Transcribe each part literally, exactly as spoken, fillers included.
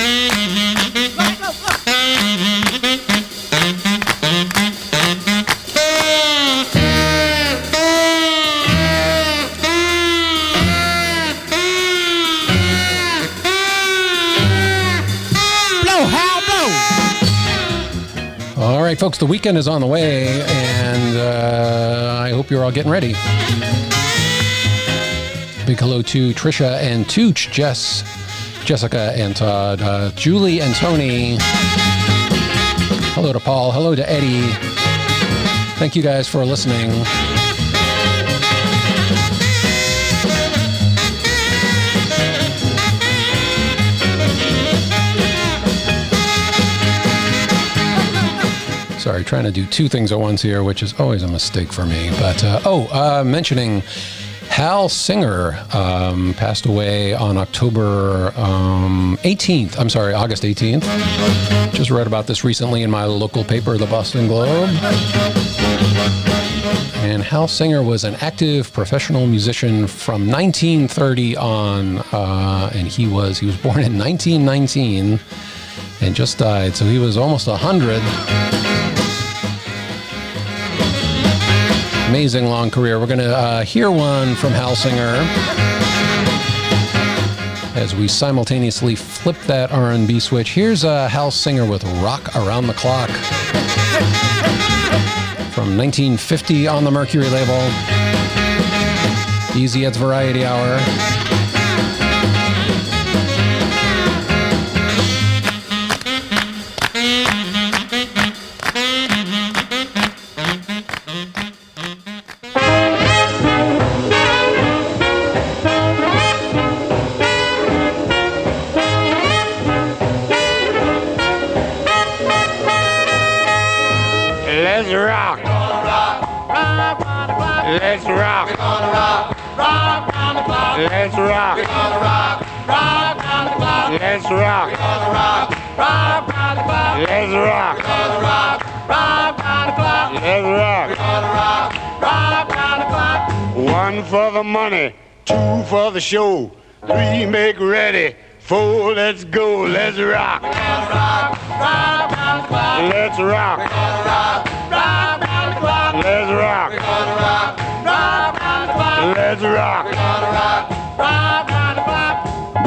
All right, folks, the weekend is on the way, and uh, I hope you're all getting ready. Big hello to Trisha and Tooch, Jess, Jessica and Todd, uh, Julie and Tony. Hello to Paul. Hello to Eddie. Thank you guys for listening. Sorry, trying to do two things at once here, which is always a mistake for me. But, uh, oh, uh, mentioning Hal Singer um, passed away on October um, eighteenth. I'm sorry, August eighteenth. Just read about this recently in my local paper, the Boston Globe. And Hal Singer was an active professional musician from nineteen thirty on, uh, and he was he was born in nineteen nineteen and just died, so he was almost one hundred. Amazing long career. We're going to uh, hear one from Hal Singer as we simultaneously flip that R and B switch. Here's uh, Hal Singer with Rock Around the Clock from nineteen fifty on the Mercury label. Easy Ed's Variety Hour. Let's rock. We're gonna rock. Rock round the clock. Let's rock. We're gonna rock. Rock round the clock. Let's rock. We're gonna rock. Rock round the clock. Let's rock. We're gonna rock. Rock round the clock. Let's rock. We're gonna rock. Rock round the clock. One for the money, two for the show, three make ready, four let's go. Let's rock. We're gonna rock. Rock round the clock. Let's rock. We're gonna rock. Rock round the clock. Let's rock. We're gonna rock. Rock round the clock. Let's rock. We're gonna rock. Rock round the clock.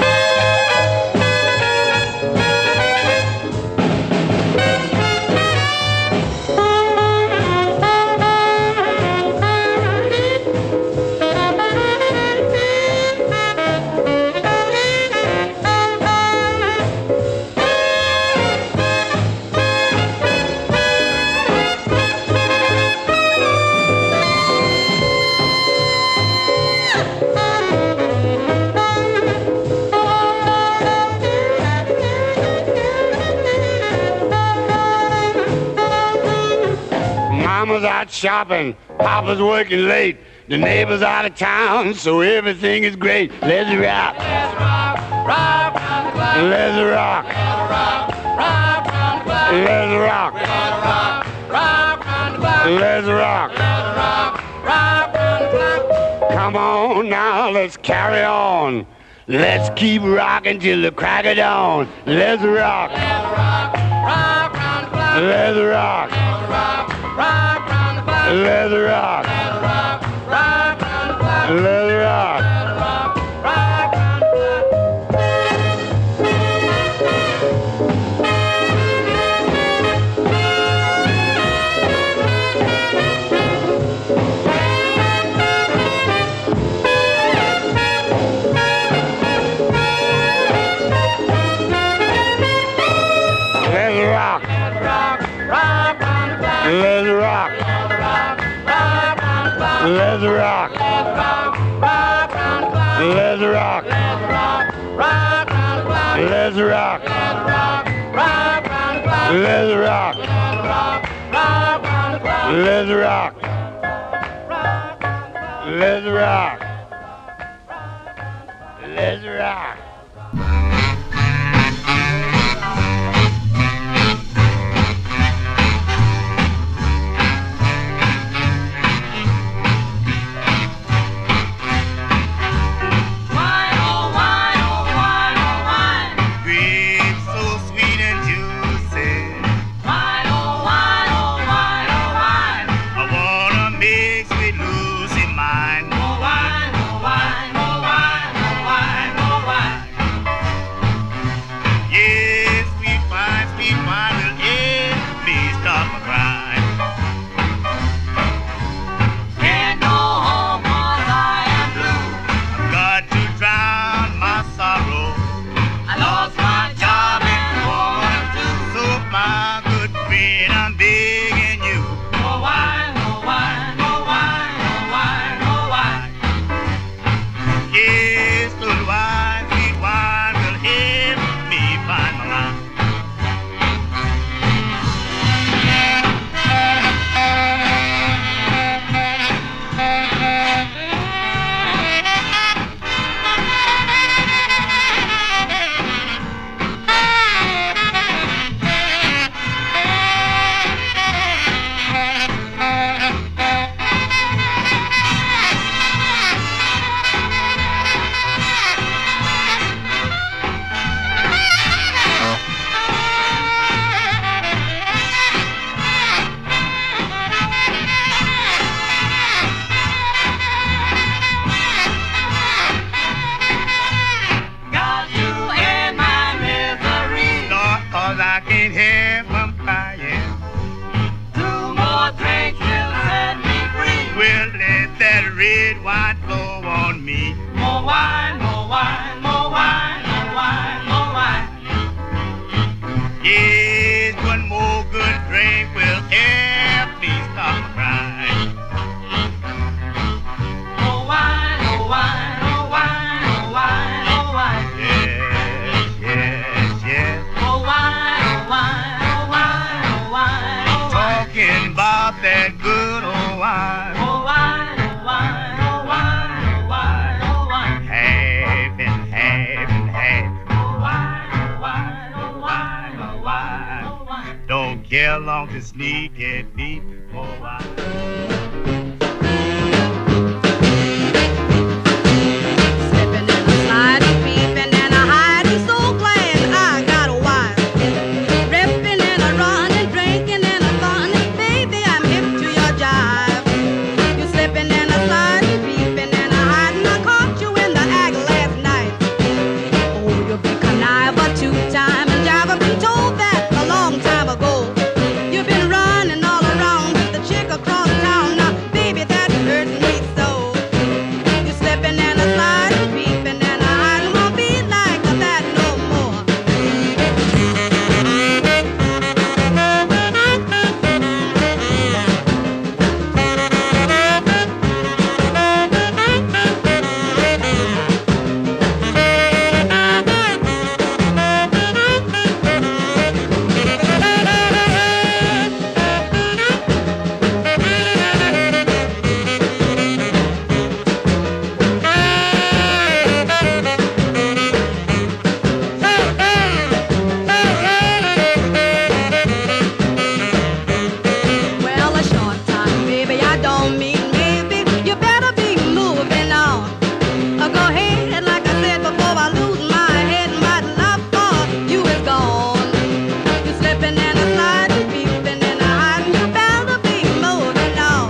Mama's out shopping, Papa's working late, the neighbor's out of town, so everything is great. Let's rock. Let's rock. Rock round the clock. Let's rock. Rock. Rock round the clock. Let's rock. Rock. Rock round the clock. Let's rock. Rock. Rock round the clock. Come on now, let's carry on. Let's keep rocking till the crack of dawn. Let's rock. Let's rock. Rock round the clock. Let's rock. Rock. Rock round the clock. Let's rock. Let's rock. Rock round the clock. Let's rock. Let's rock. Rock round the Let's rock. Let's rock. Rock round the clock. Let's rock. Let's rock. Let's rock. Let's rock. Let's rock. Let's rock. Let's rock. Let's rock. Wine, oh wine, oh wine, oh wine. Beats I can't help from crying. Two more drinks will set me free. Well, let that red wine flow on me. More wine, more wine, more wine, more wine, more wine. Yes, one more good drink will help me stop crying. More wine, more wine, more wine, more wine, more wine. Yes, yes, yes. More wine, more wine, more wine, more wine, more wine. Talking about that good old wine. More wine, more wine, more wine, more wine, more wine. Have and have and have. More wine, more wine, more wine, more wine, more wine. Don't care long to sneak and beat more wine. Slipping and a sliding, peeping and a hiding, so glad I got a wife. Ripping and a running, drinking and a funning, baby, I'm hip to your jive. You slipping and a sliding, peeping and a hiding, I caught you in the act last night. Oh, you be conniver two-time and jive, I've been told that a long time ago. You've been running all around with the chick across town, now, baby, that hurt me so. You slipping and a sliding, peeping and a hiding, won't be like that no more. Well, a short time, baby, I don't mean maybe. You better be moving on. Uh, go ahead, like I said before, I lose my head. My love for you is gone. You slipping and a sliding, peeping and a hiding. You better be moving on.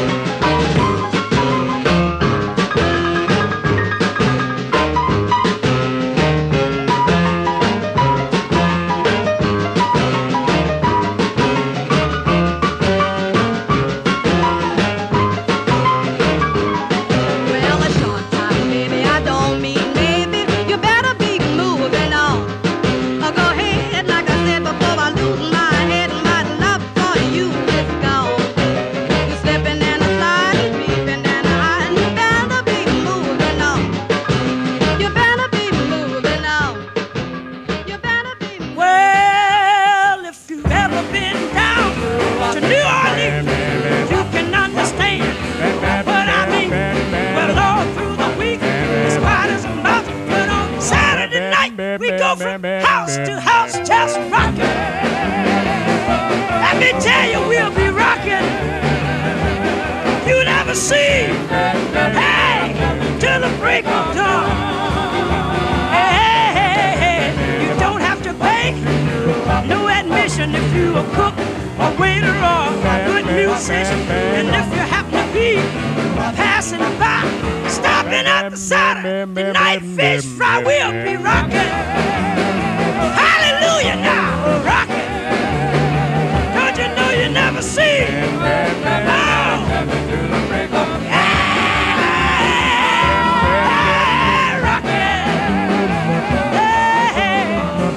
Well, a short time, baby, I don't mean maybe. You better be moving on. Uh, go ahead, like I said before, I lose my head. My love for you is gone. You slipping and a sliding, peeping and a hiding. You better be moving on. You better be moving on. You better be moving on. Well, if you've ever been down to New Orleans, you can understand what I mean. Well, all through the week, it's quiet as a mouse, but on Saturday night, we go from house to house just rocking. Let me tell you, we'll be rocking. You never see, hey, till the break of dawn. Hey, hey, hey, you don't have to pay no admission if you a cook, a waiter, or a good musician. And if you happen to be passing by, stopping at the Saturday night fish fry, we'll be rocking. Hallelujah now, rocking. Don't you know you never see? Oh. Yeah, rocking. Hey,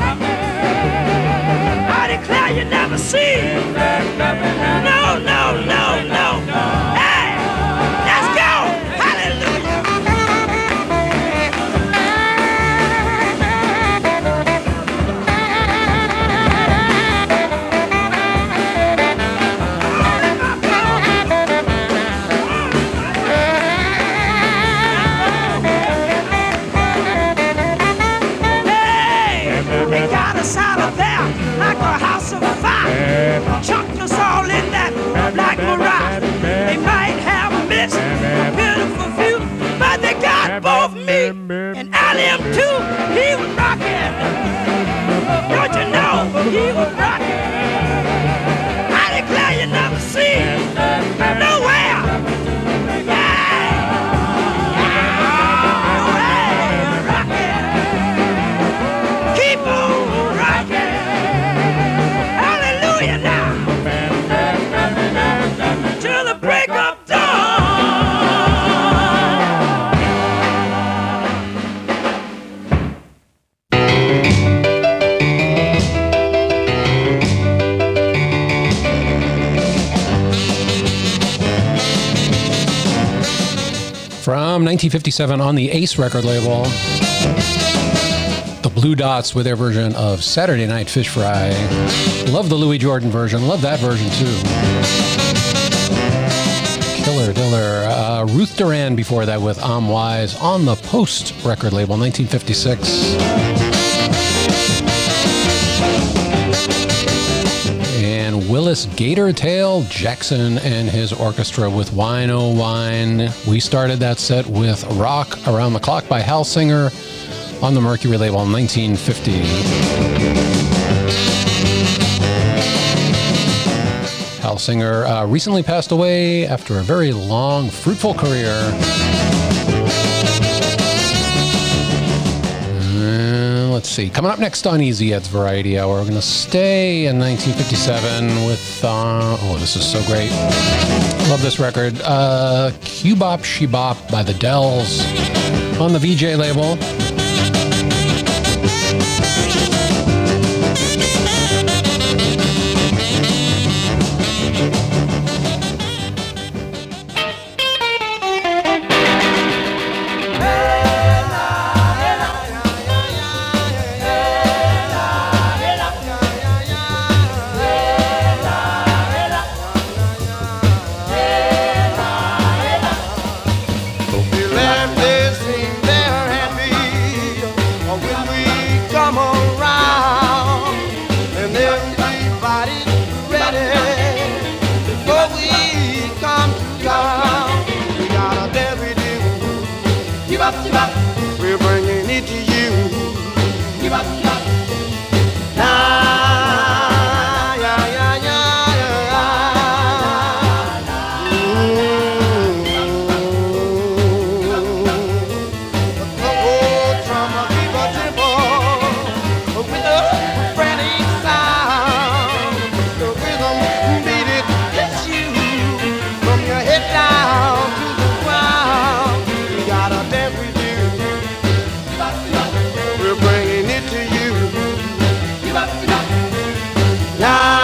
I declare you never see. No, no, no, no. Hey, let's go. Hallelujah. Hey, they got us out of there like a house of fire. Chucked us all in that black mirage. They might have missed a beautiful view, but they got both me and Allium too. He was rocking. Don't you know he was rocking? I declare you never see nowhere. Yeah, yeah, rocking. Keep on rocking. nineteen fifty-seven on the Ace record label. The Blue Dots with their version of Saturday Night Fish Fry. Love the Louis Jordan version. Love that version too. Killer Diller. Uh, Ruth Duran before that with I'm Wise on the Post record label, nineteen fifty-six. And Willis Gatortail Jackson and his orchestra with Wine Oh Wine. We started that set with Rock Around the Clock by Hal Singer on the Mercury label in nineteen fifty. Hal Singer uh, recently passed away after a very long, fruitful career. Uh, let's see. Coming up next on Easy Ed's Variety Hour, we're going to stay in nineteen fifty-seven with, uh, oh, this is so great. Love this record. Uh, Cubop Shebop by the Dells on the V J label. We're bringing it to you. Give up, give up. Ah, yeah, yeah, yeah, yeah. Mm-hmm. Oh, drummer, keep a tempo with a frantic sound. The rhythm beat it, hits you from your head down to the ground. You gotta dance with you. We're bringing it to you. Yeah.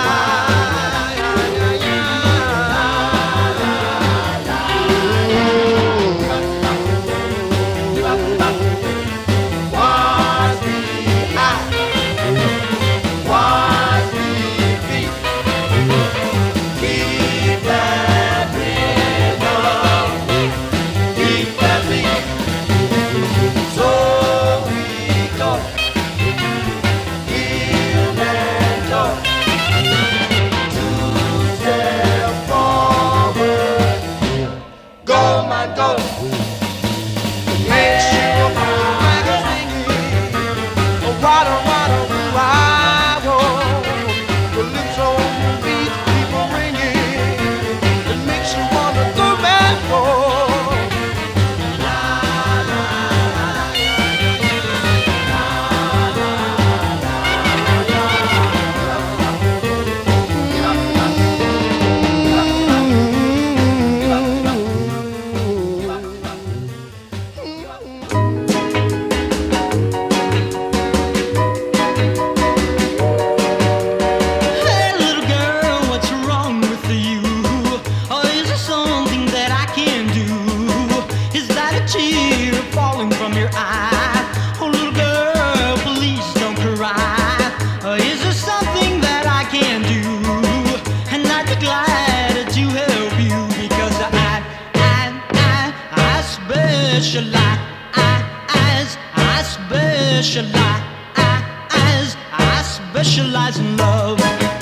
Specialize in love.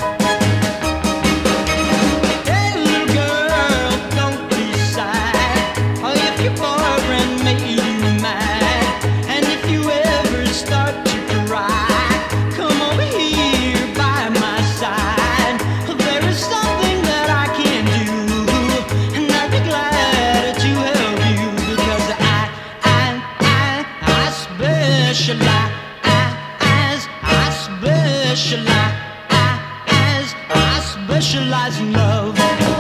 Hey, little girl, don't be sad. Oh, if your boyfriend made you mad, and if you ever start to cry, come over here by my side. There is something that I can do, and I'd be glad to help you because I, I, I, I specialize. Specialize, I specialize in love.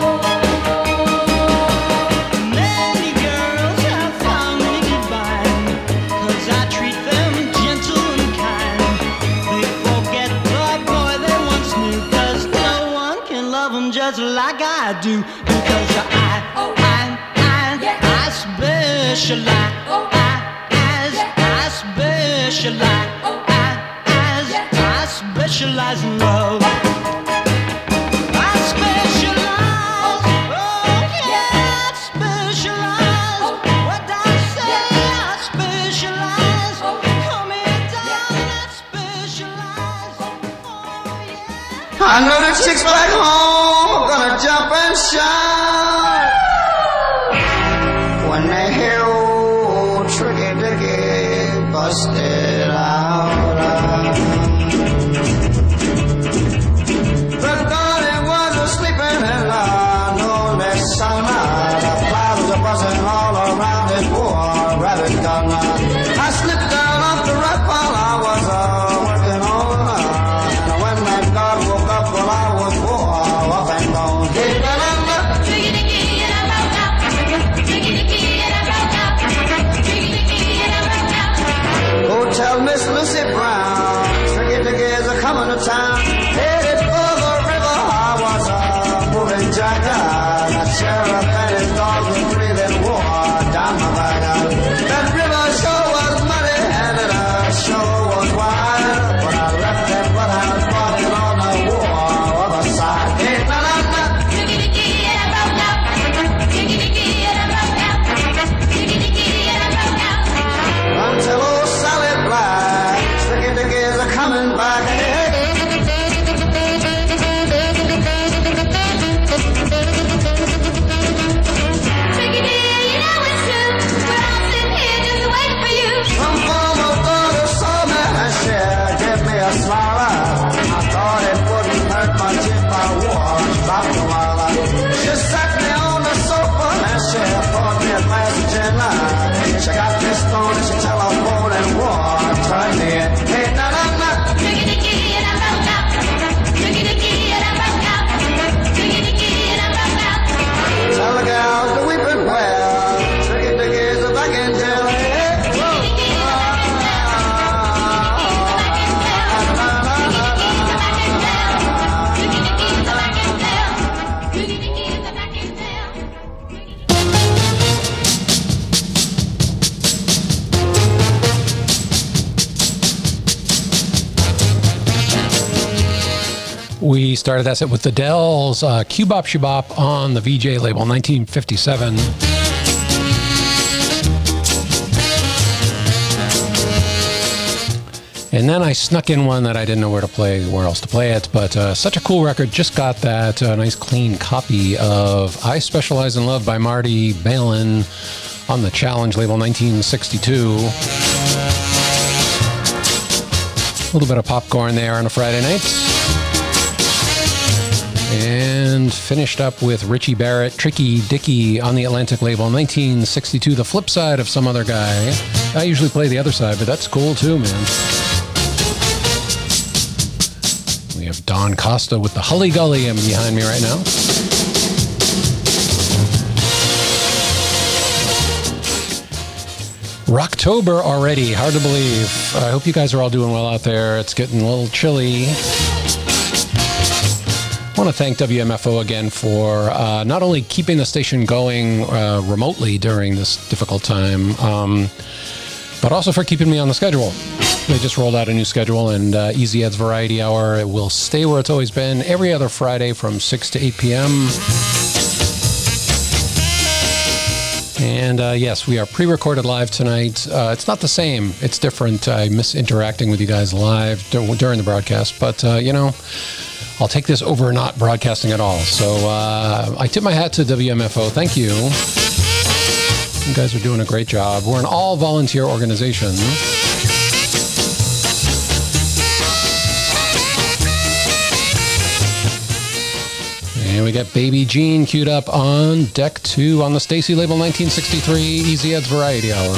Many girls have found me divine, 'cause I treat them gentle and kind. They forget the boy they once knew, 'cause no one can love them just like I do. Because I, I, I, I specialize. specialize, I specialize, I specialize in love. I specialize, oh yeah, I specialize. What I say, I specialize. Coming down, I specialize. Oh yeah. I know the chicks back home are gonna jump and shout when they hear old Tricky Dicky busted out. The daughter was sleeping and I know that sunlight. The clouds are buzzing all around this poor rabbit gun. I slipped down off the roof while I was uh, working on uh, and when that God woke up, well I was wore up and gone. Go tell Miss Lucy Brown, Tricky Dickies are coming to town. Headed for the river, I was a moving jacket. The sheriff and his dogs were breathing war down my back. That river sure was muddy and it uh, sure was wide. When I left that bloodhound party on the war other side. Hey, na na na. Until old Sally Black, Tricky Dickies are coming back. Some former daughter saw me and she gave me a smile. I thought it wouldn't hurt much if I wore a drop a while. She sat me on the sofa and she poured me a glass of gin. She got me stoned and she telephoned and wore turned me in. Hey, na na na. Tell the gals to weeping well. Tricky Dickies are back in jail. Hey, whoa. We started that set with the Dells, uh, Cubop Shubop on the V J label, nineteen fifty-seven. And then I snuck in one that I didn't know where to play, where else to play it, but uh, such a cool record. Just got that uh, nice clean copy of I Specialize in Love by Marty Balin on the Challenge label, nineteen sixty-two. A little bit of popcorn there on a Friday night. And finished up with Richie Barrett, Tricky Dicky on the Atlantic label, nineteen sixty-two, the flip side of Some Other Guy. I usually play the other side, but that's cool too, man. We have Don Costa with the Hully Gully behind me right now. Rocktober already, hard to believe. I hope you guys are all doing well out there. It's getting a little chilly. I want to thank W M F O again for uh, not only keeping the station going uh, remotely during this difficult time, um, but also for keeping me on the schedule. They just rolled out a new schedule, and uh, Easy Ed's Variety Hour it will stay where it's always been, every other Friday from six to eight p.m. And uh, yes, we are pre-recorded live tonight. Uh, it's not the same. It's different. I miss interacting with you guys live dur- during the broadcast, but, uh, you know, I'll take this over not broadcasting at all. So uh, I tip my hat to W M F O. Thank you. You guys are doing a great job. We're an all-volunteer organization. And we got Baby Jean queued up on deck two on the Stacy label, nineteen sixty-three, Easy Ed's Variety Hour.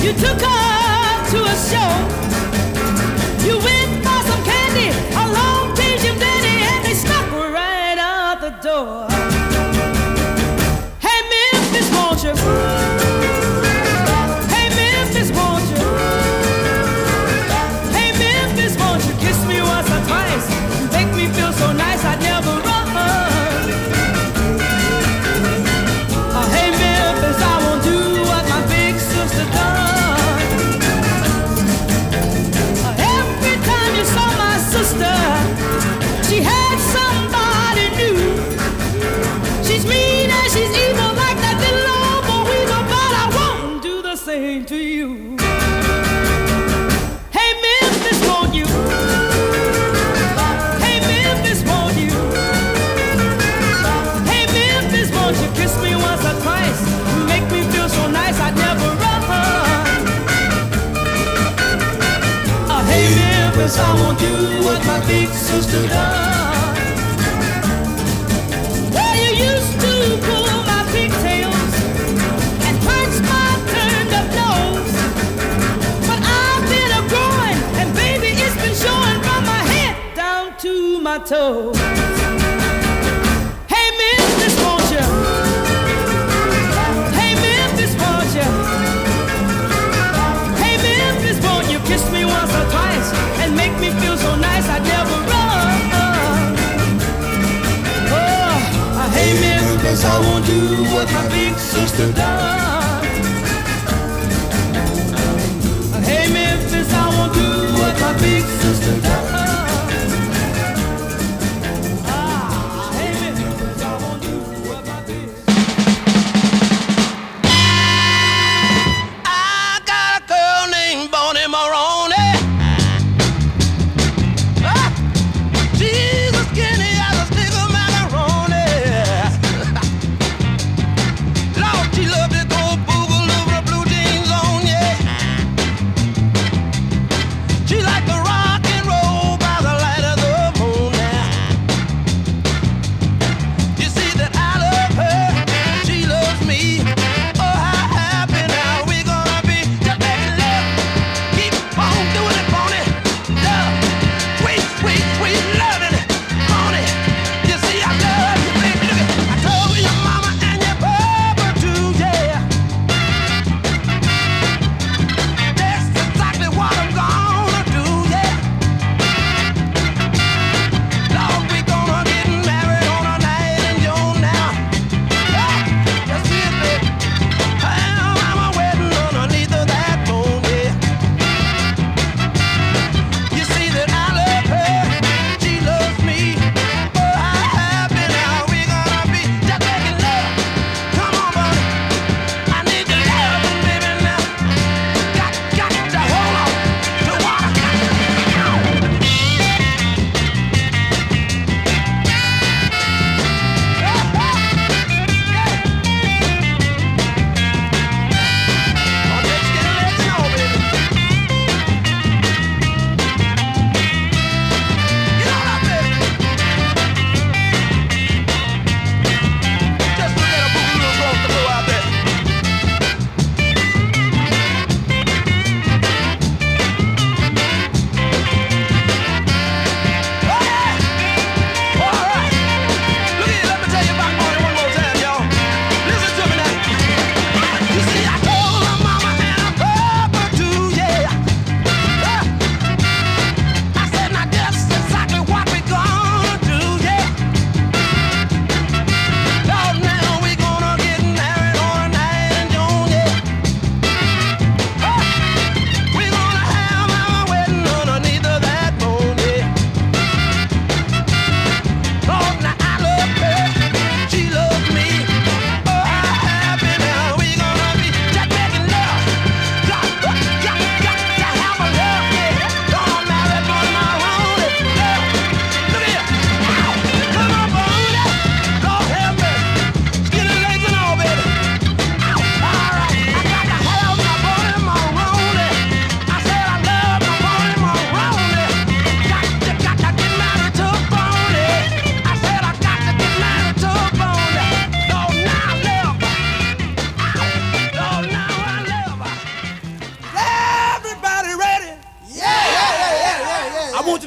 You took her to a show. You went for some candy, a long change of daddy, and they stuck her right out the door. Hey Memphis, won't you? Hey Memphis, won't you? Hey Memphis, won't you kiss me once or twice? Make me feel so nice I'd never run. Uh, hey Memphis, I won't do what my big sister done. Uh, every time you saw my sister, she had somebody new. She's mean and she's evil like that little old boy weasel, but I won't do the same to you. Hey Memphis, won't you? Hey Memphis, won't you? Hey Memphis, won't you kiss me once or twice? Make me feel so nice I'd never run. Uh, hey Memphis, I won't do what my big sister done. Well, you used to pull my pigtails and punch my turned up nose, but I've been a growing, and baby, it's been showing from my head down to my toes. Hey Memphis, won't you? Hey Memphis, won't you? Hey Memphis, won't you kiss me once or twice and make me feel so nice I'd never run? Oh, uh, hey Memphis, I won't do what my big sister done. Uh, hey Memphis, I won't do what my big sister done. Ah, hey Memphis, I won't do what my big. I got a girl named Bonnie Maroney. Ah, she's as skinny as a stick of macaroni. Lord, she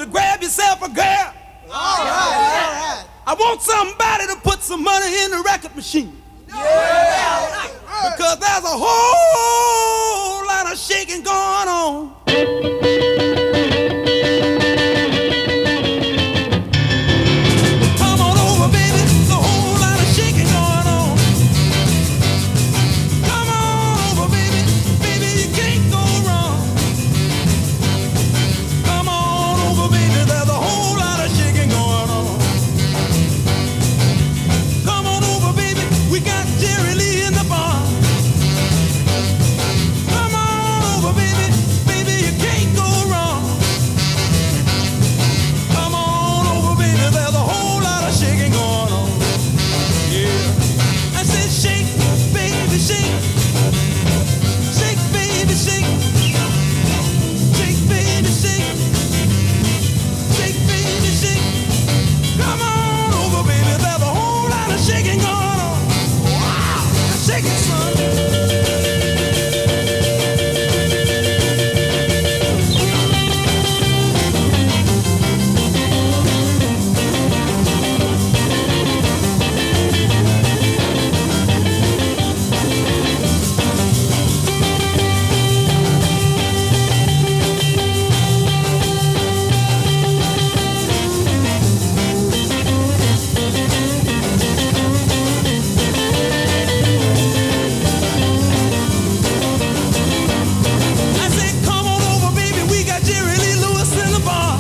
you to grab yourself a girl. All right, all right. I want somebody to put some money in the record machine. Yeah. Because there's a whole lot of shaking going on. Come on over, baby. There's a whole lot of shaking going on. Come on over, baby. Baby, you can't go wrong. Come on over, baby. There's a whole lot of shaking going on. Come on over, baby. We got Jerry Lee in the bar. Come on over, baby. Baby, you can't go wrong. Come on over, baby. There's a whole lot of shaking going on. Yeah. I said shake, baby, shake. Shake, baby, shake. Shake, baby, shake. Shake, baby, shake. Come on over, baby. There's a whole lot of shaking going on. Wow. Shake it, son. I said, come on over, baby. We got Jerry Lee Lewis in the bar.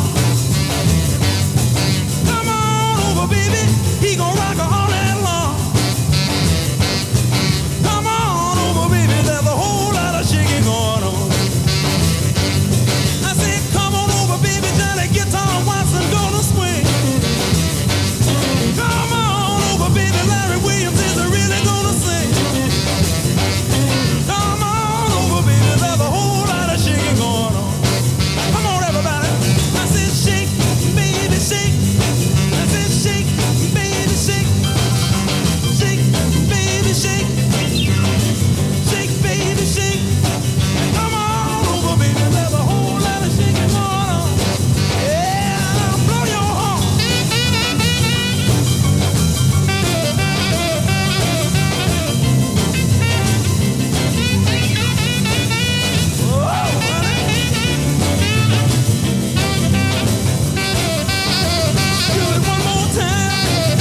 Come on over, baby. He gon' rock her all night long. Come on over, baby. There's a whole lot of shaking going on. I said, come on over, baby. Johnny Guitar Watson gonna swing. Come on over, baby. Larry Williams is really gonna sing. Come on over, baby. There's a whole lot of shaking going on. Come on, everybody. I said, shake, baby, shake. I said, shake, baby, shake. Shake, baby, shake. Shake, baby, shake. Come on over, baby. There's a whole lot of shaking going on. Yeah, blow your horn. Whoa, honey. Do it one more time.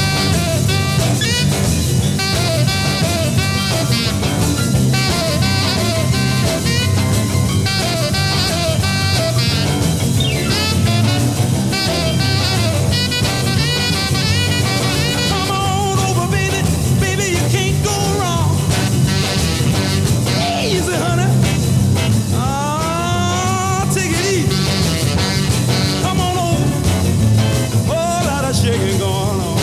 Come on over, baby. Baby, you can't go wrong. Easy, honey. Ah, take it easy. Come on over. Whole lot of shaking going on.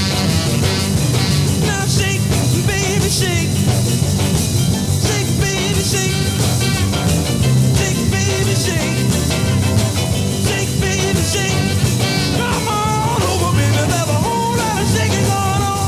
Now shake, baby, shake. Shake, baby, shake. Shake, baby, shake. Shake, baby, shake. Come on over, baby. There's a whole lot of shaking going on.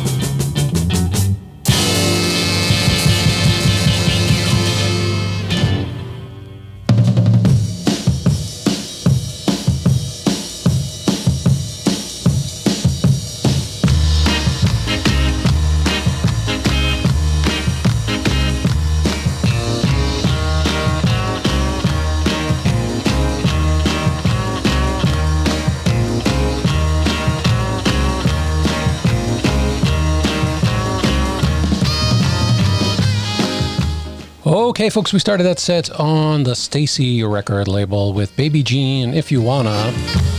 Okay, folks, we started that set on the Stacy record label with Baby Jean, If You Wanna.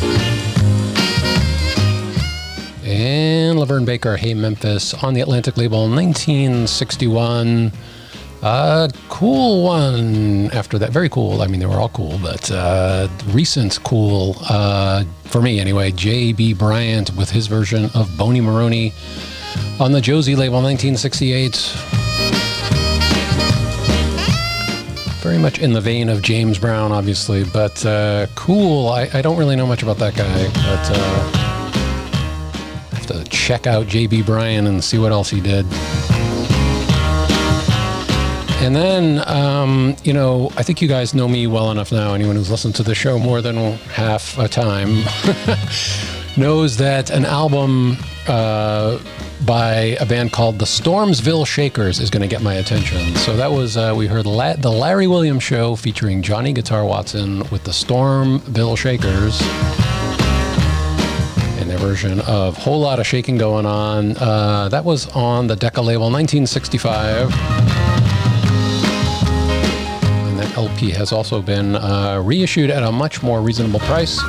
And Laverne Baker, Hey Memphis, on the Atlantic label, nineteen sixty-one. Uh, cool one after that. Very cool. I mean, they were all cool, but uh, recent cool, uh, for me anyway, J B Bryant with his version of Boney Maroney on the Josie label, nineteen sixty-eight. Very much in the vein of James Brown, obviously, but uh, cool. I, I don't really know much about that guy, but uh, I have to check out J B Bryant and see what else he did. And then, um, you know, I think you guys know me well enough now, anyone who's listened to the show more than half a time knows that an album uh, by a band called the Stormsville Shakers is going to get my attention. So that was, uh, we heard La- the Larry Williams Show featuring Johnny Guitar Watson with the Stormville Shakers in their version of Whole Lot of Shaking Going On. Uh, that was on the Decca label, nineteen sixty-five. And that L P has also been uh, reissued at a much more reasonable price.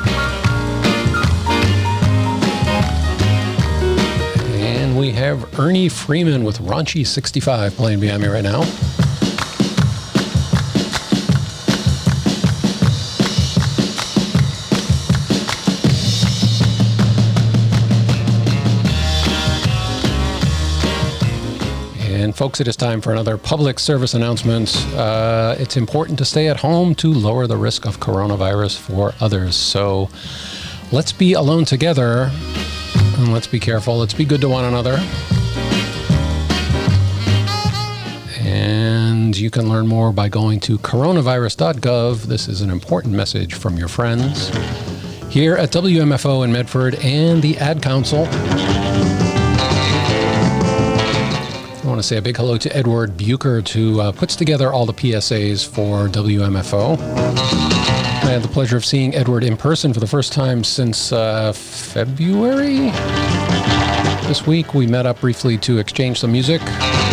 And we have Ernie Freeman with Raunchy sixty-five playing behind me right now. And folks, it is time for another public service announcement. Uh, it's important to stay at home to lower the risk of coronavirus for others. So let's be alone together, and let's be careful. Let's be good to one another. And you can learn more by going to coronavirus dot gov. This is an important message from your friends here at W M F O in Medford and the Ad Council. I want to say a big hello to Edward Bucher, who uh, puts together all the P S As for W M F O. I had the pleasure of seeing Edward in person for the first time since uh, February. This week we met up briefly to exchange some music.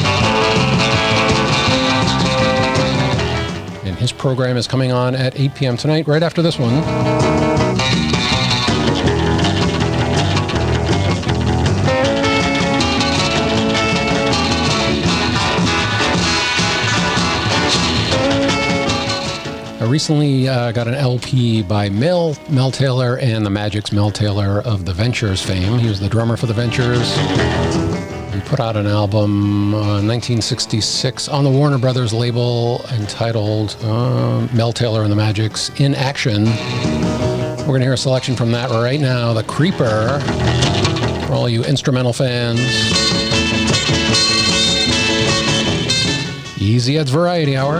And his program is coming on at eight p.m. tonight, right after this one. I recently uh, got an L P by Mel, Mel Taylor and the Magic's Mel Taylor of the Ventures fame. He was the drummer for the Ventures. He put out an album uh, in nineteen sixty-six on the Warner Brothers label entitled uh, Mel Taylor and the Magic's In Action. We're going to hear a selection from that right now, The Creeper, for all you instrumental fans. Easy Ed's Variety Hour.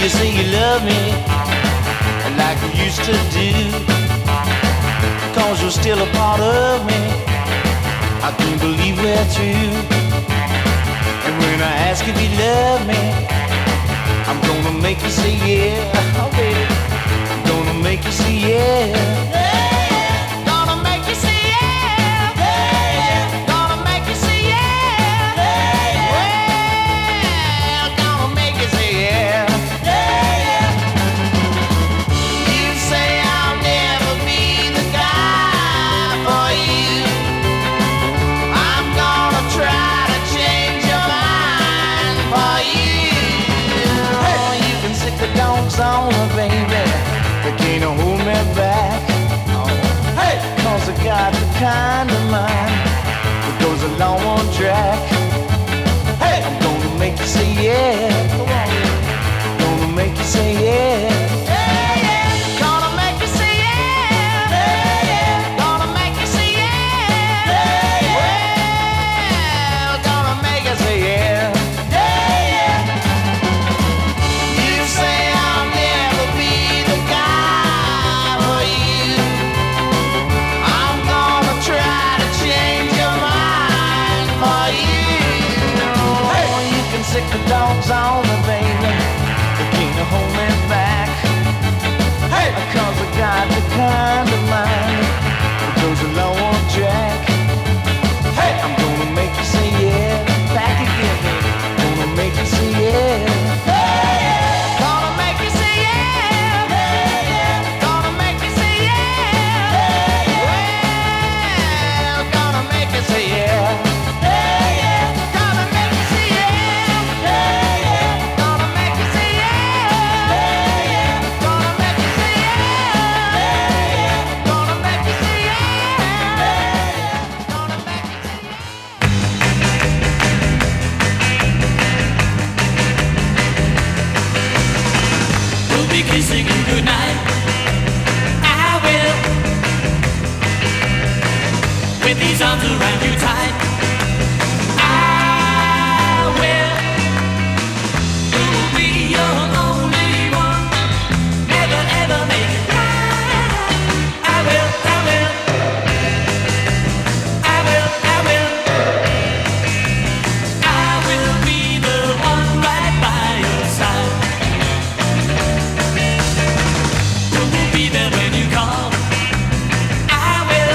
you say you love me like you used to do. Cause you're still a part of me, I can't believe we're through. And when I ask if you love me, I'm gonna make you say yeah. Oh baby, I'm gonna make you say yeah. Gonna make you say yeah. Gonna make you say yeah. Well, gonna make you say yeah. You say I'll never be the guy for you. I'm gonna try to change your mind for you. Oh, you can sick the dogs on her, baby. They can't hold me back. Hey, cause I got the kind of mind that goes a long one track. Hey, I'm gonna make you say yeah. Come on, gonna make you say yeah. Yeah, yeah. Gonna make you say yeah. Yeah, yeah. Gonna make you say yeah. Yeah, yeah. Well, gonna make you say yeah. Yeah, yeah. You say I'll never be the guy for you. I'm gonna try to change your mind for you. Hey, you can sick the dogs on me, baby. They can't hold me back. Hey, cause I got the kind of mind that goes a long track. Hey, I'm gonna make you say yeah. Back again, baby. Gonna make you say yeah. Gonna make you say yeah. Gonna make you say yeah. Well, gonna make you say yeah. Gonna make you say yeah. Gonna make you say yeah. Gonna make you say yeah. Gonna make you say yeah. Gonna make you say We'll be kissing you goodnight. I will. With these arms around you tight. I will. We will be your only one. Never ever make it right. I will, I will. I will, I will. I will be the one right by your side. Who will be there when you call? I will.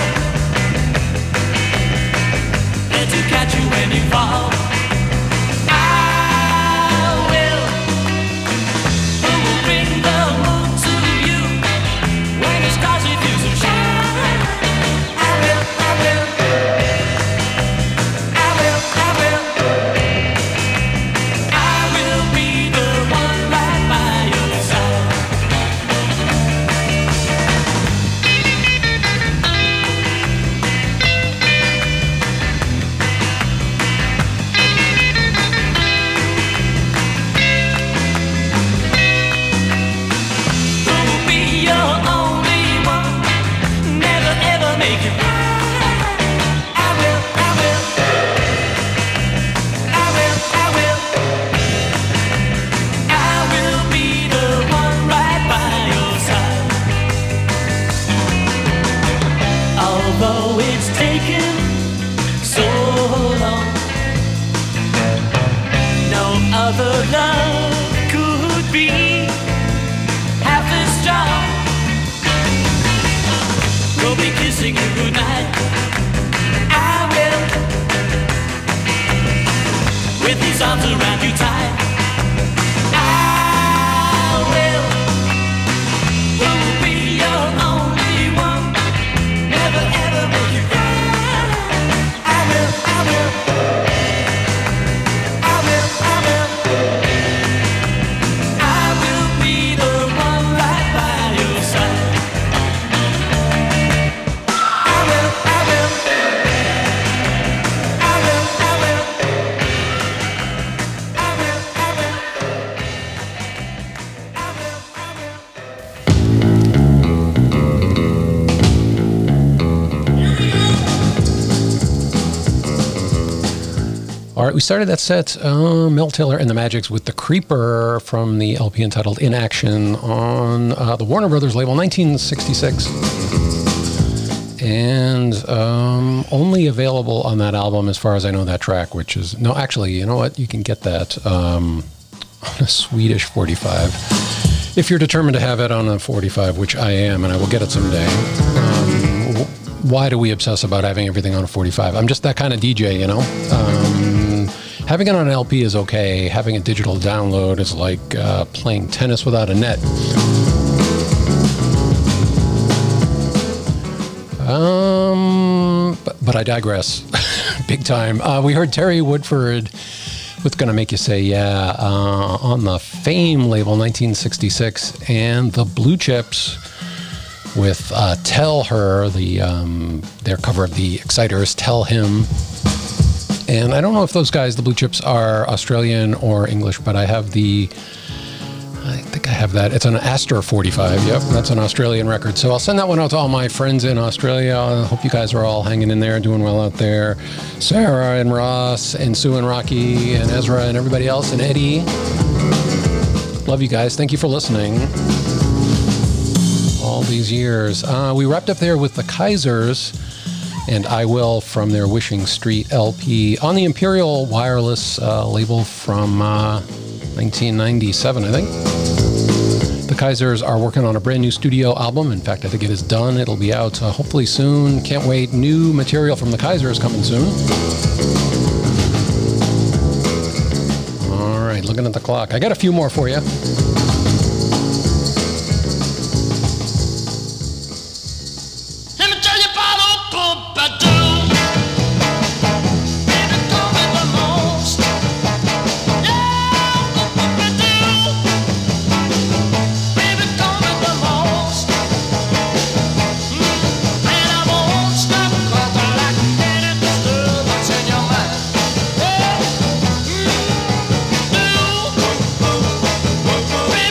There to catch you when you fall. I will. Who will bring the moon to you when the stars refuse to shine? I will, I will. I will, I will. I will be the one right by your side. Who will be your only one? Never ever make it right. I will, I will. I will, I will. I will be the one right by your side. Although it's taken so long, no other love could be half as strong. We'll be kissing you goodnight. I will. With these arms around you tight. I will. We will be your only one. Never ever make you cry. I will, I will. I will, I will. I will be the one right by your side. I will, I will. I will, I will. I will, I right, we started that set, uh, Mel Taylor and the Magics, with The Creeper from the L P entitled In Action on uh, the Warner Brothers label, nineteen sixty-six. And um, only available on that album, as far as I know, that track, which is, no, actually, you know what? You can get that um, on a Swedish forty-five. If you're determined to have it on a forty-five, which I am, and I will get it someday. Um, why do we obsess about having everything on a forty-five? I'm just that kind of D J, you know? Um, having it on an L P is okay. Having a digital download is like uh, playing tennis without a net. Um, but, but I digress. Big time. Uh, we heard Terry Woodford with Gonna Make You Say Yeah uh, on the Fame label, nineteen sixty-six, and the Blue Chips with uh, Tell Her, the um, their cover of the Exciters' Tell Him. And I don't know if those guys, the Blue Chips, are Australian or English, but I have the, I think I have that. It's an Astor forty-five. Yep, that's an Australian record. So I'll send that one out to all my friends in Australia. I hope you guys are all hanging in there, doing well out there. Sarah and Ross and Sue and Rocky and Ezra and everybody else and Eddie. Love you guys. Thank you for listening all these years. Uh, we wrapped up there with the Kaisers and I Will from their Wishing Street L P on the Imperial Wireless uh, label from uh, nineteen ninety-seven, I think. The Kaisers are working on a brand new studio album. In fact, I think it is done. It'll be out uh, hopefully soon. Can't wait. New material from the Kaisers coming soon. All right, looking at the clock. I got a few more for you. Let me tell you about Uncle Badoo. Baby, call me the most. Yeah, Uncle Badoo. Baby, call me the most. Mm, and I won't stop 'cause I like any disturbance in your mind. Yeah, mm, do. Baby,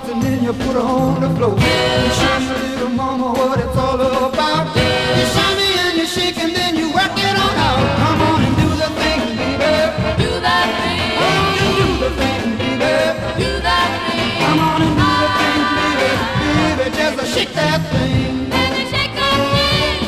and then you put her on the floor. You show me, little mama, what it's all about. You show me and you shake and then you work it on out. Come on and do the thing, baby. Do that thing. Come on and do the thing, baby. Do that thing. Come on and do the thing, baby. Baby, just shake that thing. Baby, shake that thing.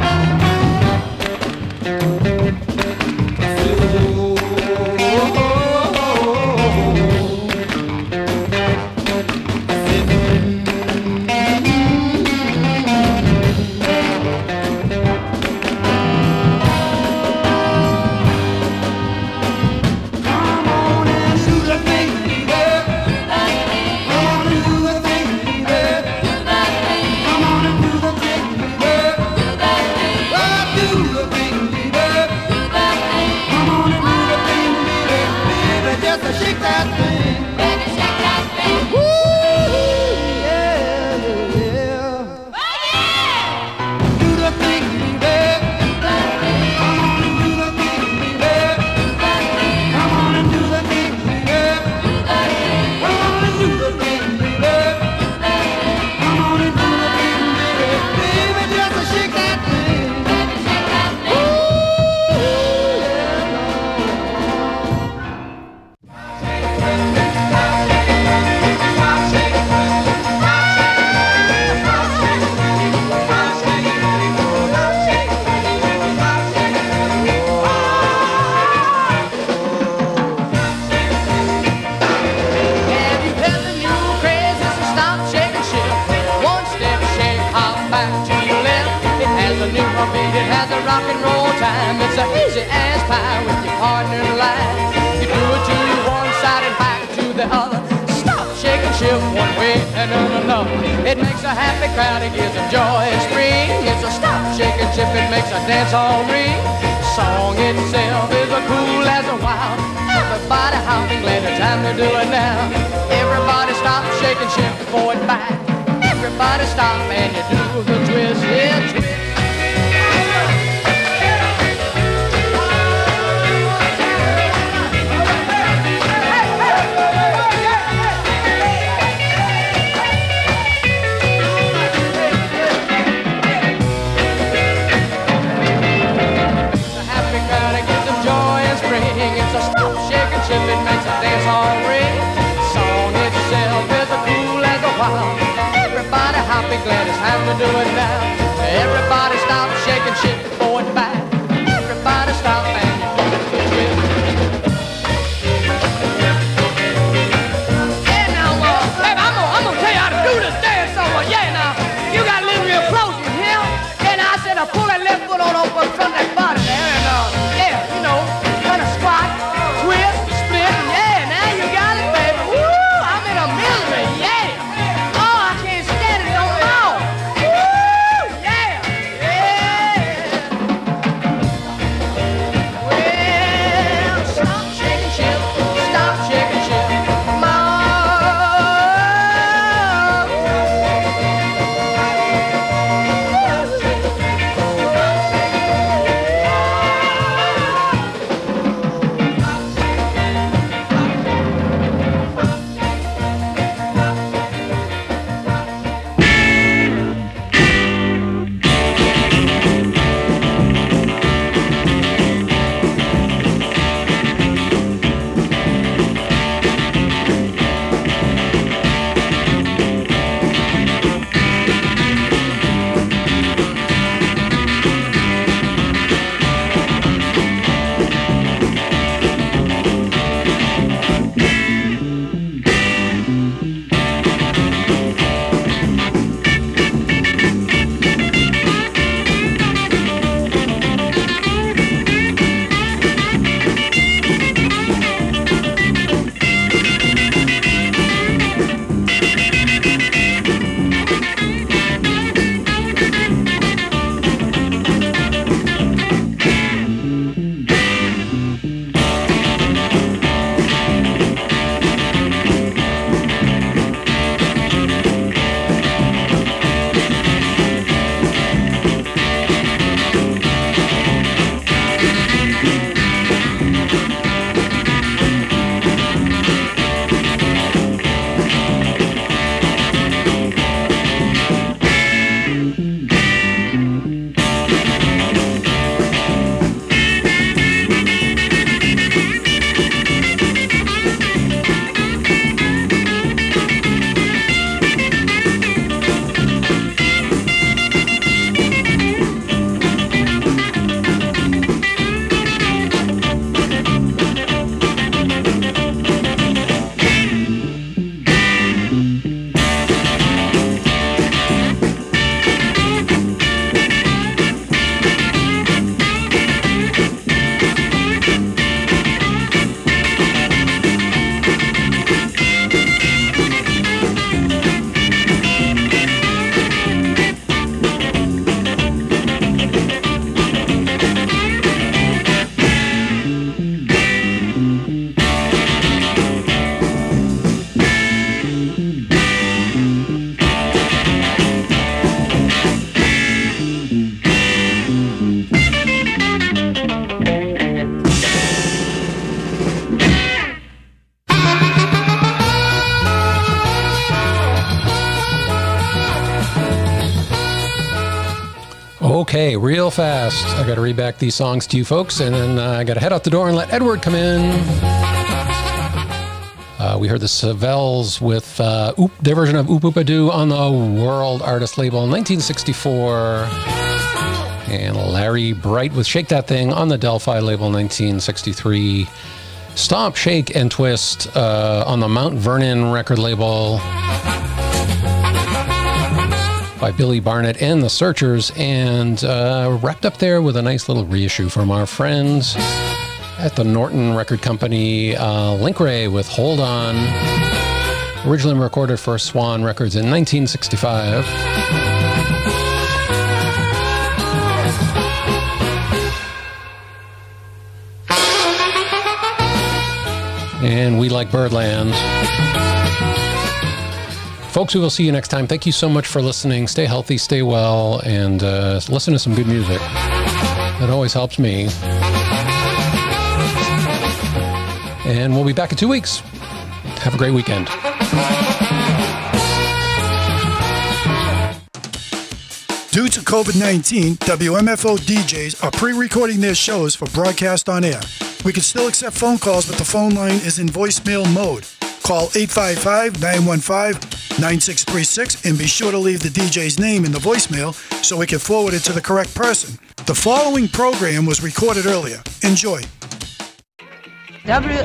Shake that thing. Baby, shake that thing. Woo, yeah, yeah. Oh, yeah. Do the thing, baby. Come on and do the thing, baby. Come on and do the thing, baby. Come on and do the thing, baby. Come on and do the thing, baby. Baby, just shake that thing. Baby, shake that thing. Have you heard the new craze? It's a stop, shake and shift. One step shake, hop back to your left. It has a new beat, it has a rock and roll time. It's a easy as pie with your partner in line. You do it to one side and back to the other. Stop, shake and shift one way and then another. It makes a happy crowd, it gives them joy and spring. It's a stop, shake and shift, it makes a dance all ring. Song itself is a cool as a wild. Everybody hopping, glad the time to do it now. Everybody stop, shake and shift before it back. Everybody stop and you do the twist, yeah, twist. It's a happy crowd, it gives them joy and spring. It's a stop, shake and shift, it makes a dance hall ring. Song itself is a cool as a wild. Everybody hopping, glad it's time to do it now. Everybody stop, shake and shift before it back. Everybody stop and you do the twist. Yeah, now, uh, baby, I'm gonna, I'm gonna tell you how to do this dance over. Yeah, now, you gotta listen real close, you hear? Yeah, now I said I pull that left foot on over from that body there, and uh, yeah, you know, kind of squat, twist, split, and yeah, now you got it, baby. Woo, I'm in a misery, yeah. Oh, I can't stand it no more. Woo, yeah, yeah. Okay, real fast. I got to read back these songs to you folks, and then uh, I got to head out the door and let Edward come in. Uh, we heard the Savells with uh, Oop, their version of Oop Oop A Doo on the World Artist label in nineteen sixty-four. And Larry Bright with Shake That Thing on the Delphi label nineteen sixty-three. Stomp, Shake, and Twist uh, on the Mount Vernon record label by Billy Barnett and the Searchers, and uh, wrapped up there with a nice little reissue from our friends at the Norton Record Company, uh, Link Ray with Hold On, originally recorded for Swan Records in nineteen sixty-five. And We Like Birdland. Folks, we will see you next time. Thank you so much for listening. Stay healthy, stay well, and uh, listen to some good music. That always helps me. And we'll be back in two weeks. Have a great weekend. Due to COVID nineteen, W M F O D Js are pre-recording their shows for broadcast on air. We can still accept phone calls, but the phone line is in voicemail mode. Call eight five five, nine one five, nine six three six and be sure to leave the D J's name in the voicemail so we can forward it to the correct person. The following program was recorded earlier. Enjoy. W